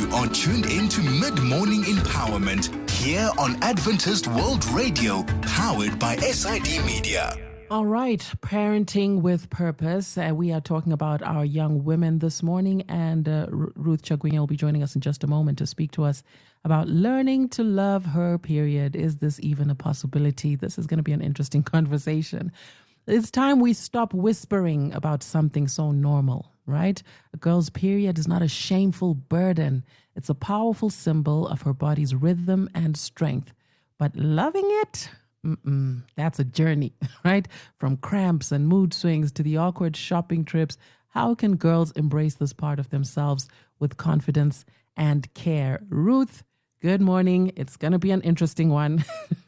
are tuned in to Mid-Morning Empowerment here on Adventist World Radio, powered by SID Media. All right, parenting with purpose. We are talking about our young women this morning, and Ruth Chagwinya will be joining us in just a moment to speak to us about learning to love her period. Is this even a possibility? This is going to be an interesting conversation. It's time we stop whispering about something so normal, right? A girl's period is not a shameful burden. It's a powerful symbol of her body's rhythm and strength. But loving it? That's a journey, right? From cramps and mood swings to the awkward shopping trips. How can girls embrace this part of themselves with confidence and care? Ruth, good morning. It's going to be an interesting one.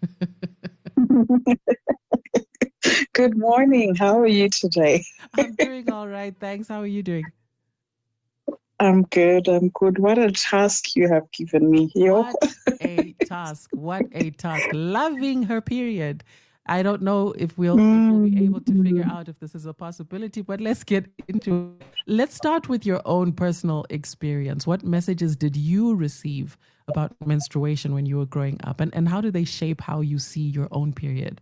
Good morning. How are you today? I'm doing all right. Thanks. How are you doing? I'm good. What a task you have given me. What a task. What a task. Loving her period. I don't know if we'll be able to figure out if this is a possibility, but let's get into it. Let's start with your own personal experience. What messages did you receive about menstruation when you were growing up? And how do they shape how you see your own period?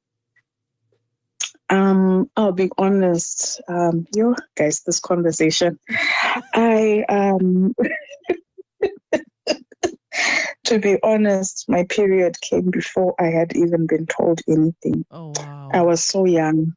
I'll be honest. You guys, this conversation, to be honest, my period came before I had even been told anything. Oh, wow. I was so young,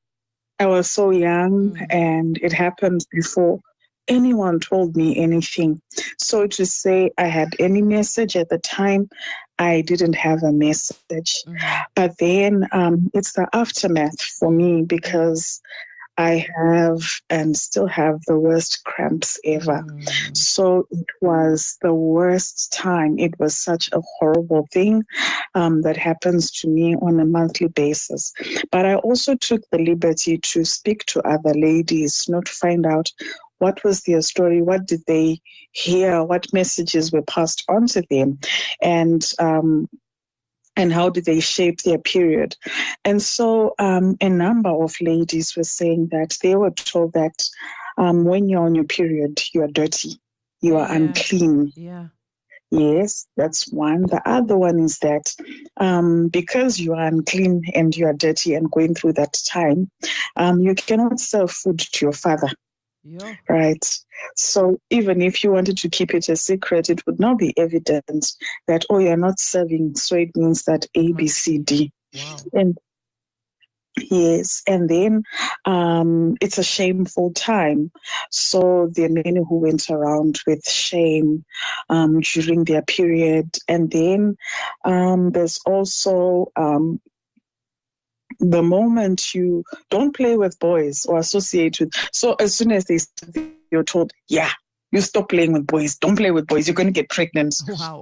and it happened before anyone told me anything. So to say I had any message at the time, I didn't have a message. But then it's the aftermath for me, because I have and still have the worst cramps ever. So it was the worst time. It was such a horrible thing that happens to me on a monthly basis. But I also took the liberty to speak to other ladies, to find out what was their story, what did they hear, what messages were passed on to them, and how did they shape their period. And so a number of ladies were saying that they were told that when you're on your period, you are dirty, you are unclean. Yeah. Yes, that's one. The other one is that because you are unclean and you are dirty and going through that time, you cannot serve food to your father. Yeah. Right. So even if you wanted to keep it a secret, it would not be evident that, oh, you're not serving. So it means that A, B, C, D. Wow. And yes. And then it's a shameful time. So there are many who went around with shame during their period. And then there's also the moment you don't play with boys or associate with, so as soon as you're told, you stop playing with boys, don't play with boys, you're going to get pregnant. Wow.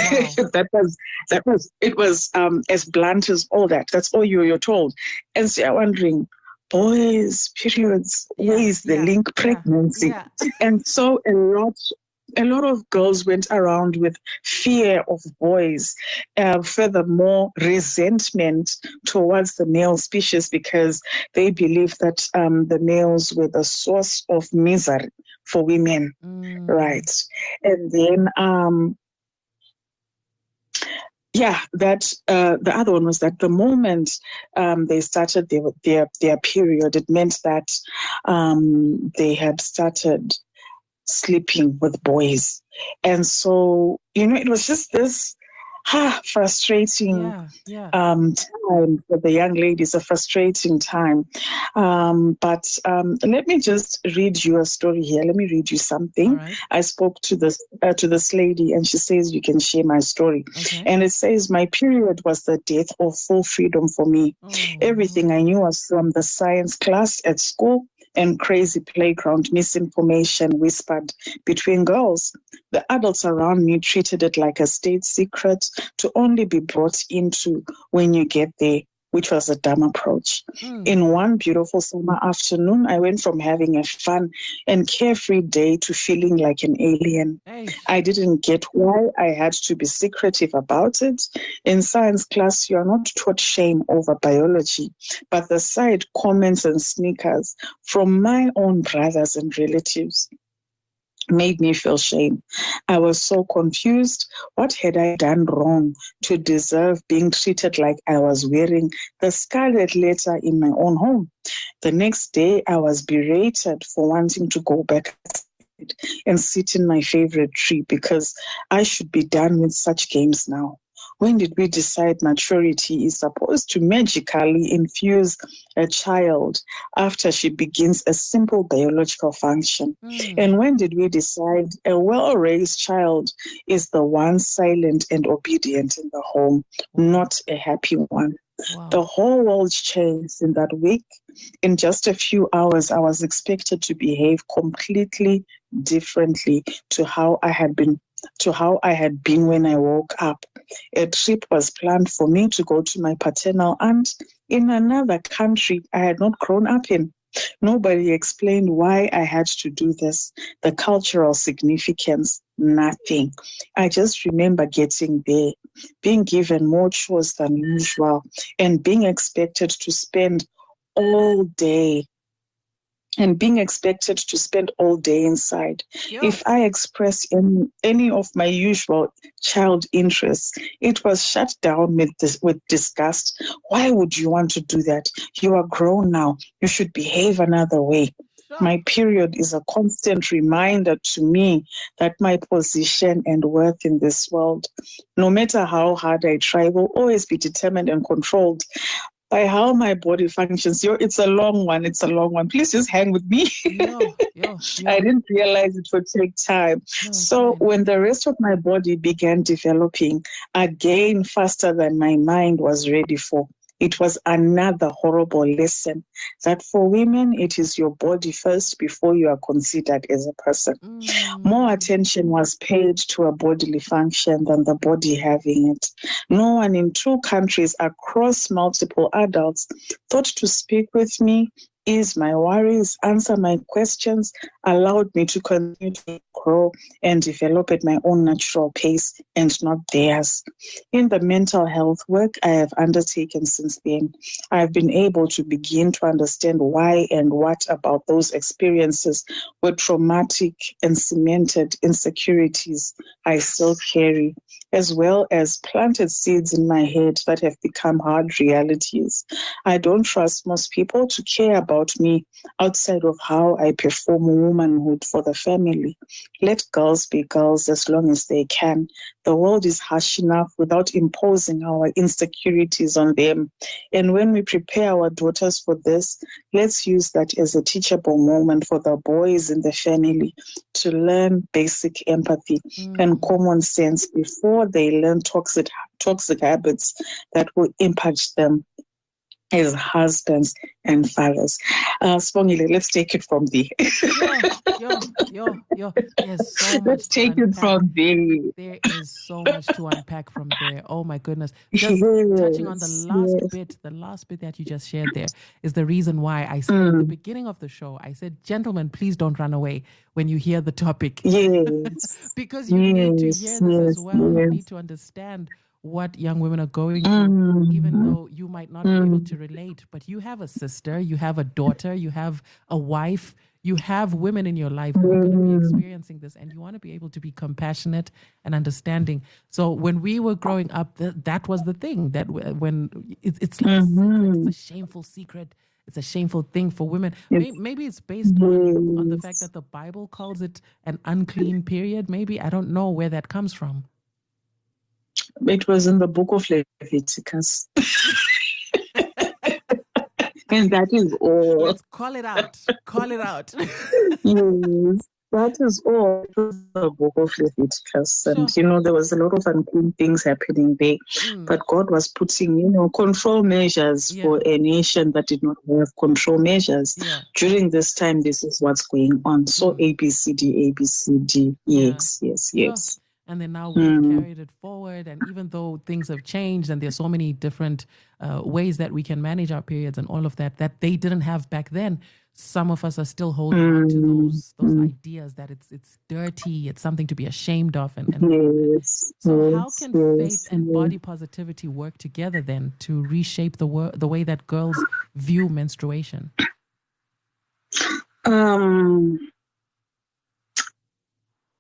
It was as blunt as all that. That's all you're told. And so you're wondering, boys, periods, where is the link pregnancy? Yeah. And so a lot of girls went around with fear of boys, furthermore, resentment towards the male species, because they believed that the males were the source of misery for women, right? And then, the other one was that the moment they started their period, it meant that they had started sleeping with boys. And so, it was just this frustrating time for the young ladies, a frustrating time. But let me just read you a story here. Let me read you something. Right. I spoke to this lady, and she says, you can share my story. Okay. And it says, my period was the death of full freedom for me. Everything I knew was from the science class at school and crazy playground misinformation whispered between girls. The adults around me treated it like a state secret to only be brought into when you get there, which was a dumb approach. In one beautiful summer afternoon, I went from having a fun and carefree day to feeling like an alien. I didn't get why I had to be secretive about it. In science class, you are not taught shame over biology, but the side comments and sneakers from my own brothers and relatives. made me feel shame. I was so confused. What had I done wrong to deserve being treated like I was wearing the scarlet letter in my own home? The next day, I was berated for wanting to go back and sit in my favorite tree because I should be done with such games now. When did we decide maturity is supposed to magically infuse a child after she begins a simple biological function? And when did we decide a well-raised child is the one silent and obedient in the home, not a happy one? Wow. The whole world changed in that week. In just a few hours, I was expected to behave completely differently to how I had been when I woke up. A trip was planned for me to go to my paternal aunt in another country I had not grown up in. Nobody explained why I had to do this, the cultural significance, nothing. I just remember getting there, being given more chores than usual, and being expected to spend all day inside. Yeah. If I expressed any of my usual child interests, it was shut down with disgust. Why would you want to do that? You are grown now. You should behave another way. My period is a constant reminder to me that my position and worth in this world, no matter how hard I try, will always be determined and controlled by how my body functions. It's a long one. Please just hang with me. I didn't realize it would take time. So when the rest of my body began developing, again faster than my mind was ready for, it was another horrible lesson that for women, it is your body first before you are considered as a person. More attention was paid to a bodily function than the body having it. No one in 2 countries across multiple adults thought to speak with me, ease my worries, answer my questions, allowed me to continue to grow and develop at my own natural pace and not theirs. In the mental health work I have undertaken since then, I have been able to begin to understand why and what about those experiences were traumatic and cemented insecurities I still carry, as well as planted seeds in my head that have become hard realities. I don't trust most people to care about me outside of how I perform womanhood for the family. Let girls be girls as long as they can. The world is harsh enough without imposing our insecurities on them. And when we prepare our daughters for this, let's use that as a teachable moment for the boys in the family to learn basic empathy and common sense before they learn toxic habits that will impact them as husbands and fathers. Spongile, let's take it from there. There's so much. Let's take it from there. There is so much to unpack from there. Oh my goodness. Just touching on the last bit that you just shared there is the reason why I said at the beginning of the show, I said, gentlemen, please don't run away when you hear the topic. Yes. Because you need to hear this as well. You need to understand what young women are going through, even though you might not be able to relate. But you have a sister, you have a daughter, you have a wife, you have women in your life who are going to be experiencing this, and you want to be able to be compassionate and understanding. So when we were growing up, that was the thing, that when it's like a secret, it's a shameful secret. It's a shameful thing for women. Maybe it's based on the fact that the Bible calls it an unclean period. Maybe, I don't know where that comes from. It was in the book of Leviticus. And that is all. Let's call it out. Call it out. Yes, that is all. It was the book of Leviticus. And, there was a lot of unclean things happening there. But God was putting, control measures for a nation that did not have control measures. During this time, this is what's going on. So ABCD. Yes. And then now we've carried it forward. And even though things have changed and there's so many different ways that we can manage our periods and all of that they didn't have back then, some of us are still holding on to those ideas that it's dirty, it's something to be ashamed of. And so how can faith and body positivity work together then to reshape the way that girls view menstruation?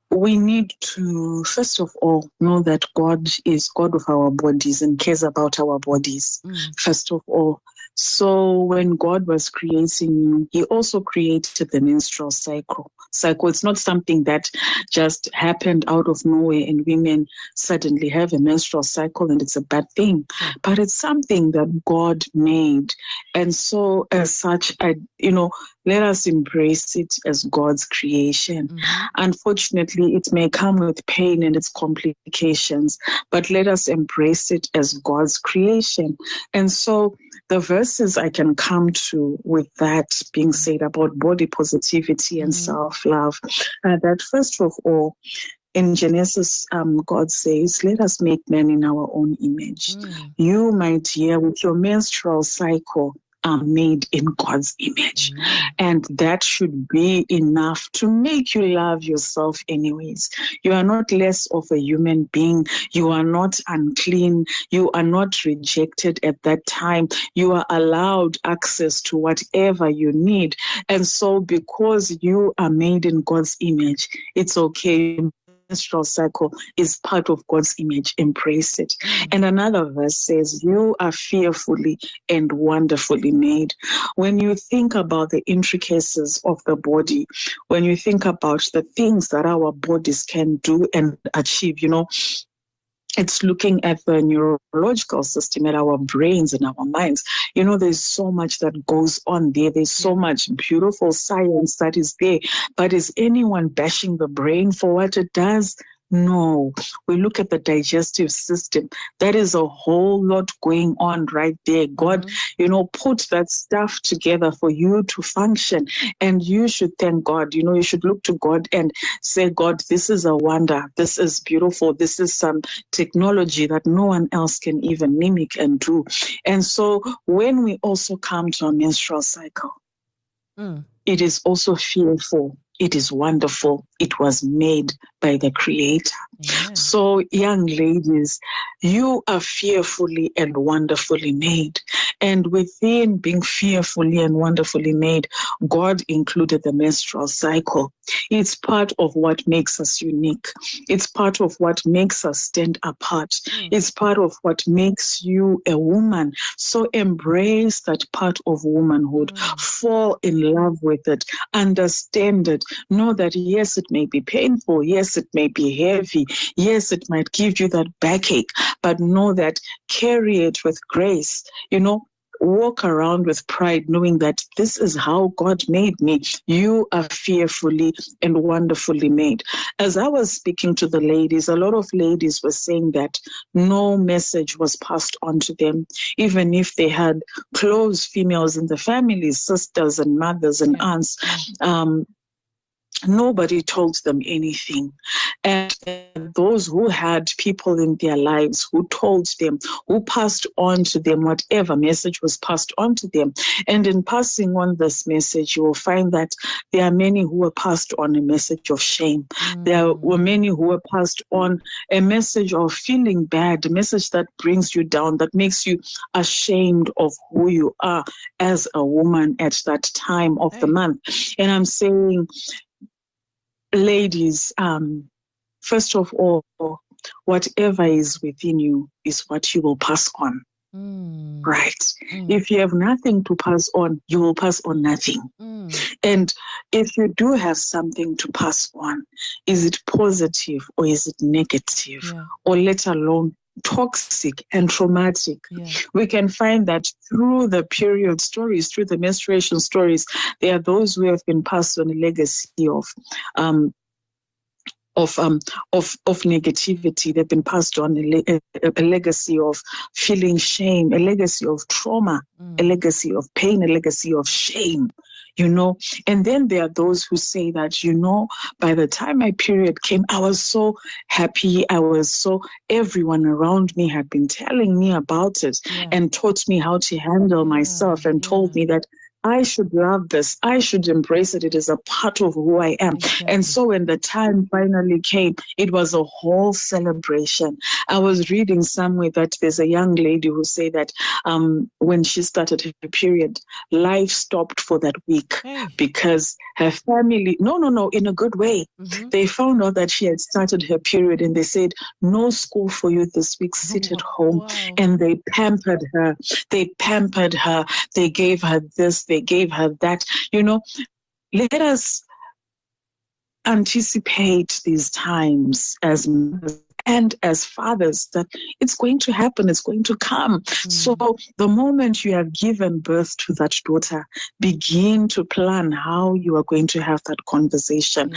we need to, first of all, know that God is God of our bodies and cares about our bodies, first of all. So when God was creating you, he also created the menstrual cycle. It's not something that just happened out of nowhere and women suddenly have a menstrual cycle and it's a bad thing. But it's something that God made. And so as such, let us embrace it as God's creation. Unfortunately, it may come with pain and its complications, but let us embrace it as God's creation. And so the verses I can come to with that being said about body positivity and self-love, that first of all, in Genesis, God says, let us make man in our own image. You, my dear, with your menstrual cycle, are made in God's image. And that should be enough to make you love yourself anyways. You are not less of a human being. You are not unclean. You are not rejected at that time. You are allowed access to whatever you need. And so because you are made in God's image, it's okay. Menstrual cycle is part of God's image. Embrace it. And another verse says, you are fearfully and wonderfully made. When you think about the intricacies of the body, when you think about the things that our bodies can do and achieve, it's looking at the neurological system, at our brains and our minds. There's so much that goes on there. There's so much beautiful science that is there. But is anyone bashing the brain for what it does? No. We look at the digestive system. That is a whole lot going on right there. God, put that stuff together for you to function. And you should thank God. You should look to God and say, God, this is a wonder. This is beautiful. This is some technology that no one else can even mimic and do. And so when we also come to a menstrual cycle, it is also fearful. It is wonderful. It was made by the Creator. Yeah. So, young ladies, you are fearfully and wonderfully made. And within being fearfully and wonderfully made, God included the menstrual cycle. It's part of what makes us unique. It's part of what makes us stand apart. It's part of what makes you a woman. So embrace that part of womanhood. Fall in love with it. Understand it. Know that, yes, it may be painful. Yes, it may be heavy. Yes, it might give you that backache. But know that, carry it with grace. Walk around with pride, knowing that this is how God made me. You are fearfully and wonderfully made. As I was speaking to the ladies, a lot of ladies were saying that no message was passed on to them, even if they had close females in the family, sisters and mothers and aunts. Nobody told them anything. And those who had people in their lives who told them, who passed on to them whatever message was passed on to them. And in passing on this message, you will find that there are many who were passed on a message of shame. There were many who were passed on a message of feeling bad, a message that brings you down, that makes you ashamed of who you are as a woman at that time of the month. And I'm saying, ladies, first of all, whatever is within you is what you will pass on. Right? If you have nothing to pass on, you will pass on nothing. And if you do have something to pass on, is it positive or is it negative? Or let alone toxic and traumatic? We can find that through the period stories, through the menstruation stories, there are those who have been passed on a legacy of negativity. They've been passed on a legacy of feeling shame, a legacy of trauma, a legacy of pain, a legacy of shame. And then there are those who say that, by the time my period came, I was so happy. Everyone around me had been telling me about it and taught me how to handle myself and told me that I should love this. I should embrace it. It is a part of who I am. Exactly. And so when the time finally came, it was a whole celebration. I was reading somewhere that there's a young lady who said that when she started her period, life stopped for that week because her family, no, in a good way. They found out that she had started her period and they said, no school for you this week, sit at home. Wow. And they pampered her. They pampered her. They gave her this. They gave her that. Let us anticipate these times as mothers and as fathers that it's going to happen. It's going to come. So the moment you have given birth to that daughter, begin to plan how you are going to have that conversation.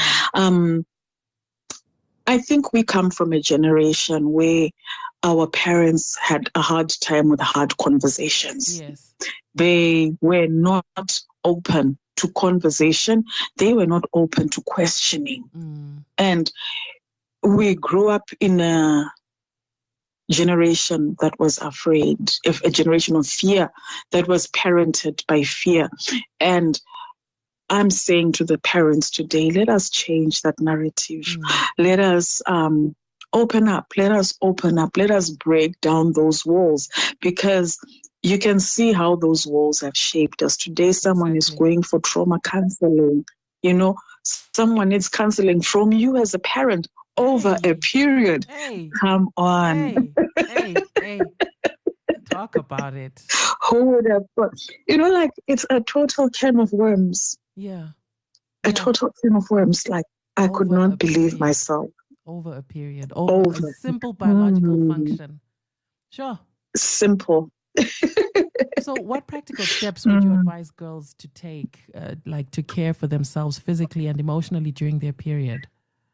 I think we come from a generation where our parents had a hard time with hard conversations. Yes. They were not open to conversation. They were not open to questioning. And we grew up in a generation that was afraid, a generation of fear that was parented by fear. And I'm saying to the parents today, let us change that narrative. Let us open up. Let us open up. Let us break down those walls, because you can see how those walls have shaped us. Today, someone is going for trauma counseling. Someone needs counseling from you as a parent over a period. Come on. Hey. Talk about it. Who would have thought? It's a total can of worms. A total can of worms. I could not believe myself. Over a period. Over a simple biological function. Sure. Simple. So what practical steps would you advise girls to take, to care for themselves physically and emotionally during their period?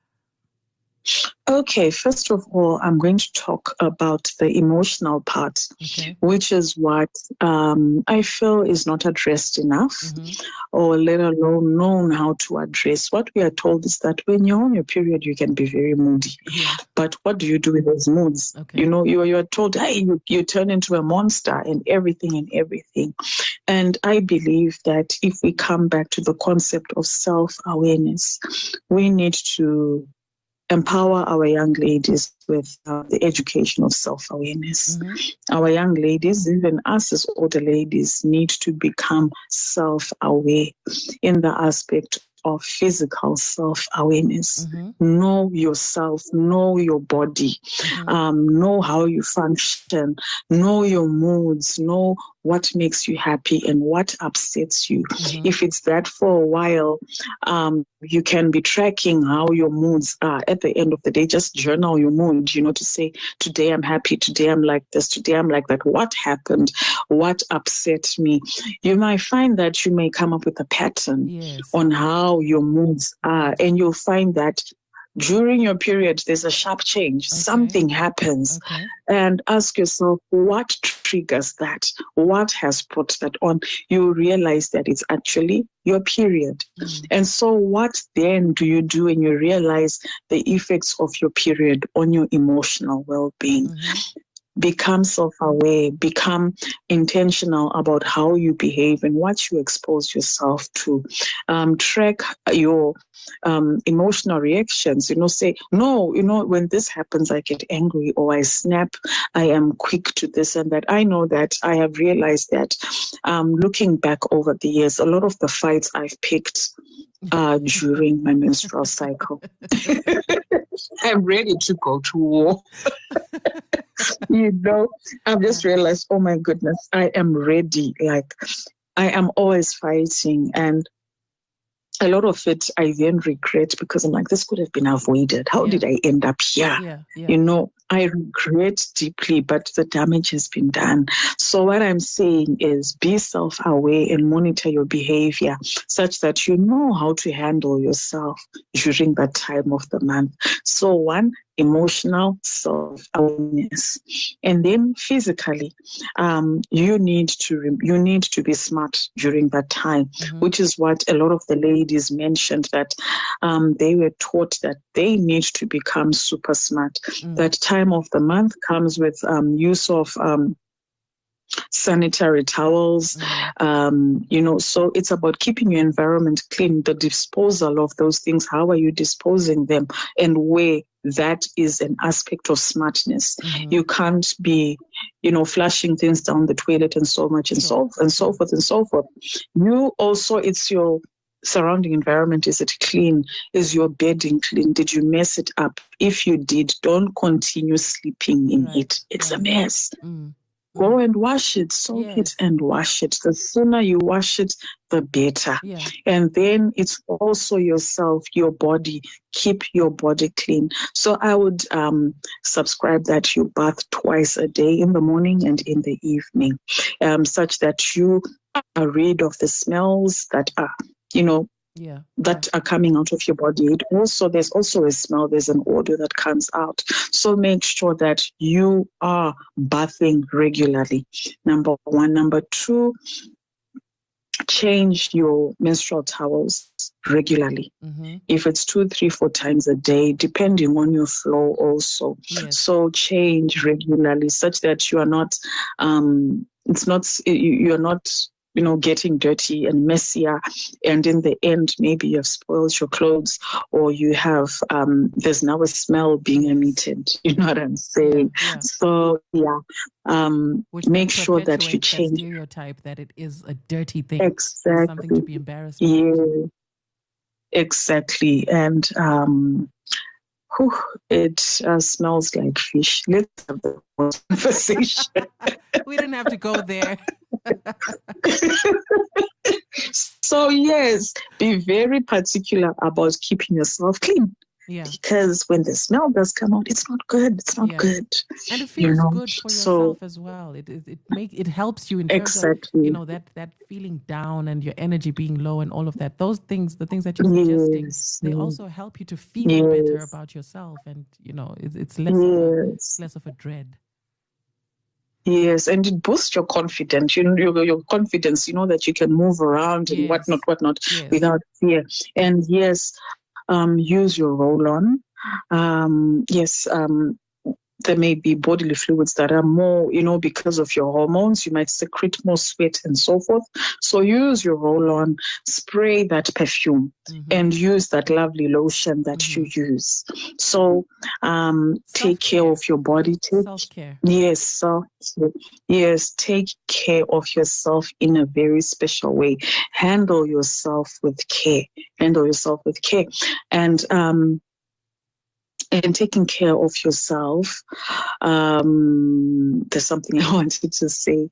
Okay, first of all, I'm going to talk about the emotional part, which is what I feel is not addressed enough, or let alone known how to address. What we are told is that when you're on your period, you can be very moody. But what do you do with those moods? You're told, hey, you turn into a monster and everything. And I believe that if we come back to the concept of self-awareness, we need to empower our young ladies with the education of self-awareness. Our young ladies, even us as older ladies, need to become self-aware in the aspect of physical self-awareness. Know yourself, know your body, know how you function, know your moods, know what makes you happy and what upsets you. If it's that for a while, you can be tracking how your moods are. At the end of the day, just journal your mood, to say, today I'm happy, today I'm like this, today I'm like that. What happened? What upset me? You might find that you may come up with a pattern on how your moods are, and you'll find that during your period, there's a sharp change. Something happens. And ask yourself, what triggers that? What has put that on? You realize that it's actually your period. And so what then do you do when you realize the effects of your period on your emotional well-being? Become self-aware, become intentional about how you behave and what you expose yourself to. Track your emotional reactions. Say, no, when this happens, I get angry or I snap. I am quick to this and that. I know that I have realized that looking back over the years, a lot of the fights I've picked during my menstrual cycle. I'm ready to go to war. I've just realized, oh my goodness, I am ready. I am always fighting. And a lot of it I then regret, because I'm like, this could have been avoided. How did I end up here? I regret deeply, but the damage has been done. So what I'm saying is be self-aware and monitor your behavior such that you know how to handle yourself during that time of the month. So one, emotional self-awareness. And then physically, you need to be smart during that time, which is what a lot of the ladies mentioned, that they were taught that they need to become super smart. That time of the month comes with use of sanitary towels, so it's about keeping your environment clean, the disposal of those things. How are you disposing them, and where that is an aspect of smartness. You can't be, flushing things down the toilet and so much and so forth. You also, it's your surrounding environment. Is it clean? Is your bedding clean? Did you mess it up? If you did, don't continue sleeping in it. It's a mess. Go and wash it, soak it and wash it. The sooner you wash it, the better. Yeah. And then it's also yourself, your body. Keep your body clean. So I would subscribe that you bath twice a day, in the morning and in the evening, such that you are rid of the smells that are, that are coming out of your body. There's also a smell, there's an odor that comes out. So make sure that you are bathing regularly. Number one. Number two, change your menstrual towels regularly. If it's 2, 3, 4 times a day, depending on your flow also. So change regularly, such that you are not, you're not, getting dirty and messier, and in the end, maybe you've spoiled your clothes, or you have, there's now a smell being emitted. You know what I'm saying? So, make sure that you change. That stereotype that it is a dirty thing. Exactly. Something to be embarrassed about. Yeah, exactly. And it smells like fish. Let's have the conversation. We didn't have to go there. So yes, be very particular about keeping yourself clean. Yeah. Because when the smell does come out, it's not good. It's not good. And it feels good for yourself as well. It helps you in terms of, that feeling down and your energy being low and all of that. Those things, the things that you're suggesting, they also help you to feel better about yourself, and it's less of a dread. Yes, and it boosts your confidence. Your confidence. That you can move around and whatnot, without fear. And use your roll-on. There may be bodily fluids that are more, because of your hormones, you might secrete more sweat and so forth. So use your roll-on, spray that perfume, and use that lovely lotion that you use. So take care of your body. Self-care. Yes, take care of yourself in a very special way. Handle yourself with care. And taking care of yourself, there's something I wanted to say.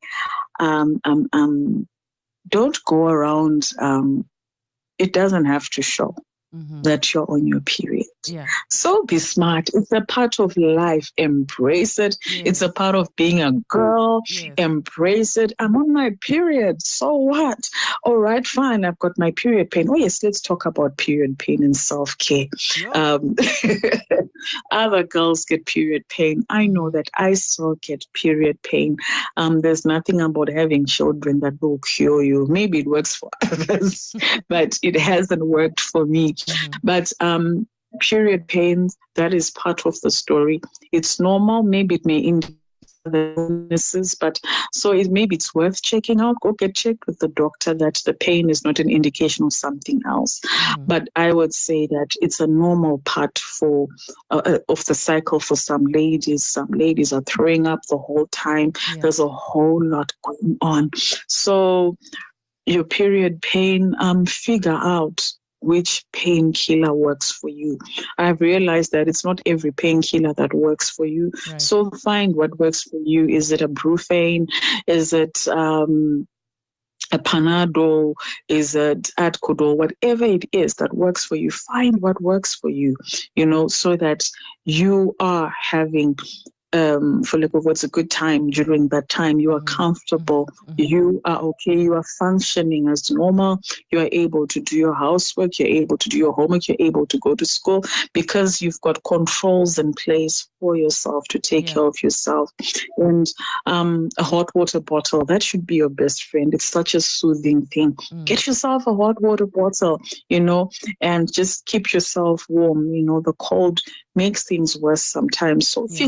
Don't go around, it doesn't have to show that you're on your period. So be smart. It's a part of life. Embrace it. It's a part of being a girl. Embrace it. I'm on my period. So what? All right, fine. I've got my period pain. Oh yes, let's talk about period pain and self-care. Other girls get period pain. I know that I still get period pain. There's nothing about having children that will cure you. Maybe it works for others, but it hasn't worked for me. But period pains, that is part of the story. It's normal. Maybe it may indicate the illnesses, but maybe it's worth checking out. Go get checked with the doctor that the pain is not an indication of something else. But I would say that it's a normal part of the cycle for some ladies. Some ladies are throwing up the whole time. There's a whole lot going on. So your period pain, figure out which painkiller works for you. I've realized that it's not every painkiller that works for you. Right. So find what works for you. Is it a Brufen? Is it a Panadol? Is it Adcodol? Whatever it is that works for you, find what works for you, so that you are having for lack of words, a good time during that time. You are comfortable. You are okay. You are functioning as normal. You are able to do your housework. You're able to do your homework. You're able to go to school because you've got controls in place for yourself to take care of yourself. And a hot water bottle, that should be your best friend. It's such a soothing thing. Get yourself a hot water bottle, and just keep yourself warm. The cold makes things worse sometimes. So figure out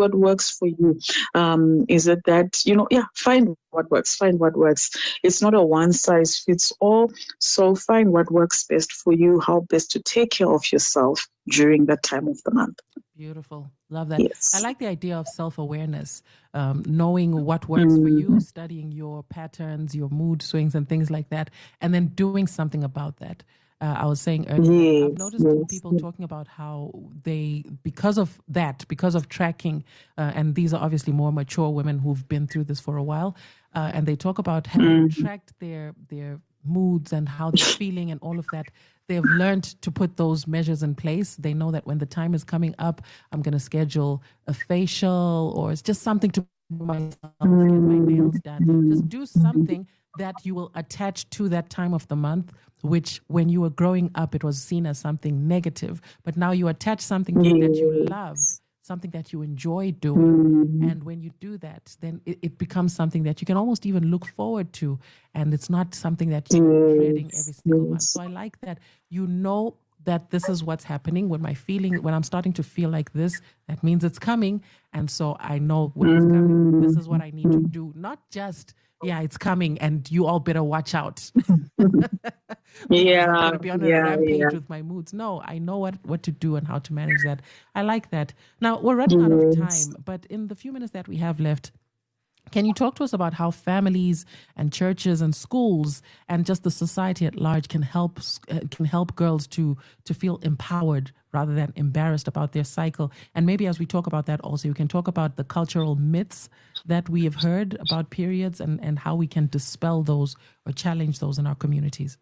what works for you. Is it that, find what works, find what works. It's not a one size fits all. So find what works best for you, how best to take care of yourself during that time of the month. Beautiful. Love that. Yes. I like the idea of self-awareness, knowing what works for you, studying your patterns, your mood swings and things like that, and then doing something about that. I was saying earlier, I've noticed people talking about how they, because of tracking, and these are obviously more mature women who've been through this for a while, and they talk about having tracked their moods and how they're feeling and all of that. They've learned to put those measures in place. They know that when the time is coming up, I'm going to schedule a facial, or it's just something to myself, get my nails done. Just do something that you will attach to that time of the month, which when you were growing up, it was seen as something negative. But now you attach something to it that you love, something that you enjoy doing. And when you do that, then it becomes something that you can almost even look forward to. And it's not something that you're dreading every single month. So I like that you know that this is what's happening. When I'm starting to feel like this, that means it's coming. And so I know when it's coming, this is what I need to do. Not just, it's coming and you all better watch out. I'm going to be on a rampage with my moods. No, I know what to do and how to manage that. I like that. Now, we're running out of time, but in the few minutes that we have left, can you talk to us about how families and churches and schools and just the society at large can help girls to feel empowered rather than embarrassed about their cycle? And maybe as we talk about that also, you can talk about the cultural myths that we have heard about periods and how we can dispel those or challenge those in our communities.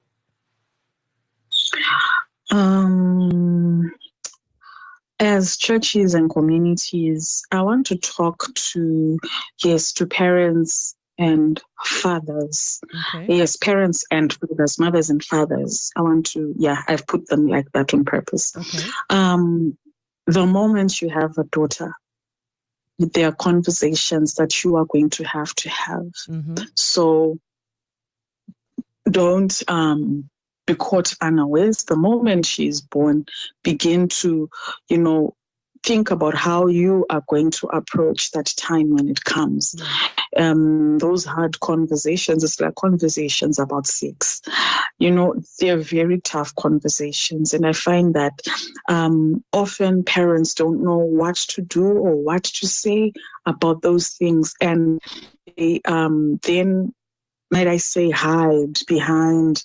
As churches and communities, I want to talk to parents and fathers. Okay. Yes, parents and fathers, mothers and fathers. I want to, I've put them like that on purpose. Okay. The moment you have a daughter, there are conversations that you are going to have. So don't be caught unawares. The moment she's born, begin to, think about how you are going to approach that time when it comes. Those hard conversations, it's like conversations about sex. They're very tough conversations. And I find that often parents don't know what to do or what to say about those things. And they then, might I say, hide behind,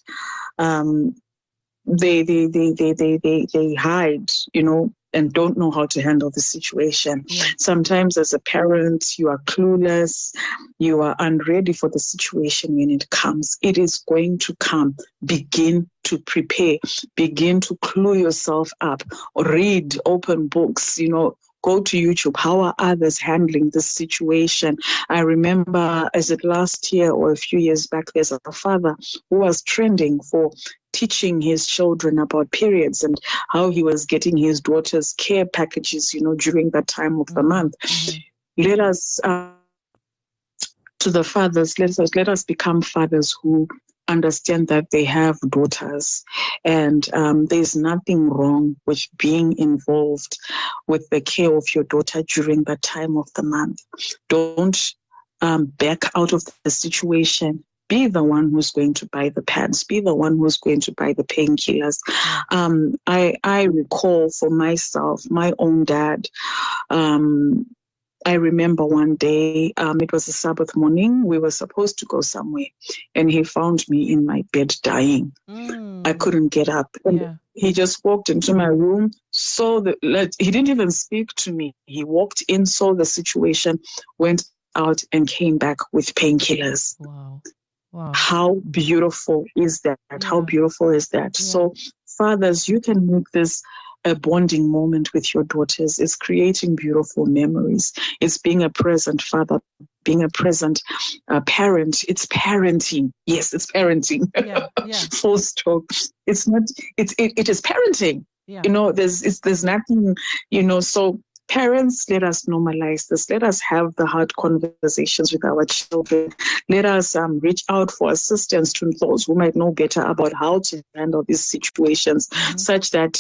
they hide, and don't know how to handle the situation. Sometimes as a parent, you are clueless, you are unready for the situation when it comes. It is going to come. Begin to prepare, begin to clue yourself up, read, open books, go to YouTube. How are others handling this situation? I remember, is it last year or a few years back, there's a father who was trending for teaching his children about periods and how he was getting his daughter's care packages, during that time of the month. Let us, to the fathers, let us become fathers who understand that they have daughters, and there's nothing wrong with being involved with the care of your daughter during that time of the month. Don't back out of the situation. Be the one who's going to buy the pads. Be the one who's going to buy the painkillers. I recall for myself, my own dad. I remember one day, it was a Sabbath morning. We were supposed to go somewhere, and he found me in my bed dying. I couldn't get up. And he just walked into my room, he didn't even speak to me. He walked in, saw the situation, went out, and came back with painkillers. Wow. How beautiful is that? How beautiful is that? So, fathers, you can make this a bonding moment with your daughters. It's creating beautiful memories. It's being a present father, being a present parent. It's parenting. Yes, it's parenting. Full stop. It's not. It is parenting. There's nothing. So parents, let us normalize this. Let us have the hard conversations with our children. Let us reach out for assistance to those who might know better about how to handle these situations, such that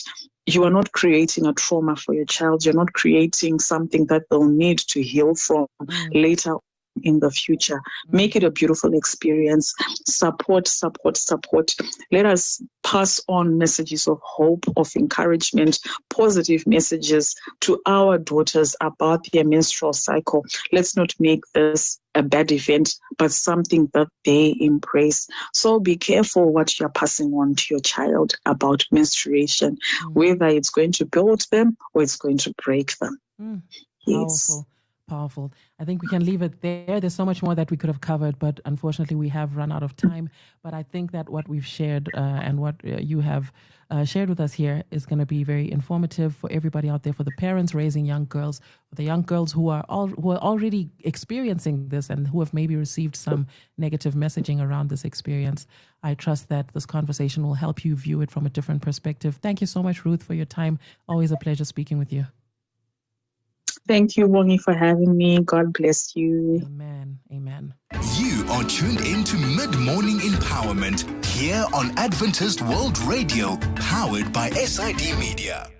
you are not creating a trauma for your child. You're not creating something that they'll need to heal from later in the future. Make it a beautiful experience. Support. Let us pass on messages of hope, of encouragement, positive messages to our daughters about their menstrual cycle. Let's not make this a bad event, but something that they embrace. So be careful what you're passing on to your child about menstruation, whether it's going to build them or it's going to break them. Yes. Powerful. I think we can leave it there. There's so much more that we could have covered, but unfortunately we have run out of time. But I think that what we've shared and what you have shared with us here is going to be very informative for everybody out there, for the parents raising young girls, for the young girls who are already experiencing this and who have maybe received some negative messaging around this experience. I trust that this conversation will help you view it from a different perspective. Thank you so much, Ruth, for your time. Always a pleasure speaking with you. Thank you, Bongi, for having me. God bless you. Amen. Amen. You are tuned in to Mid-Morning Empowerment here on Adventist World Radio, powered by SID Media.